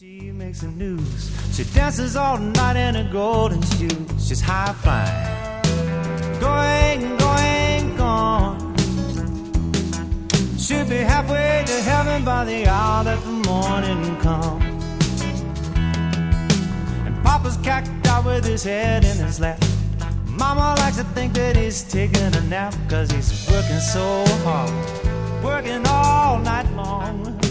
She makes the news. She dances all night in her golden shoes. She's high flying, going, going, gone. She'll be halfway to heaven by the hour that the morning comes. And Papa's cacked out with his head in his lap. Mama likes to think that he's taking a nap, 'cause he's working so hard, working all night long.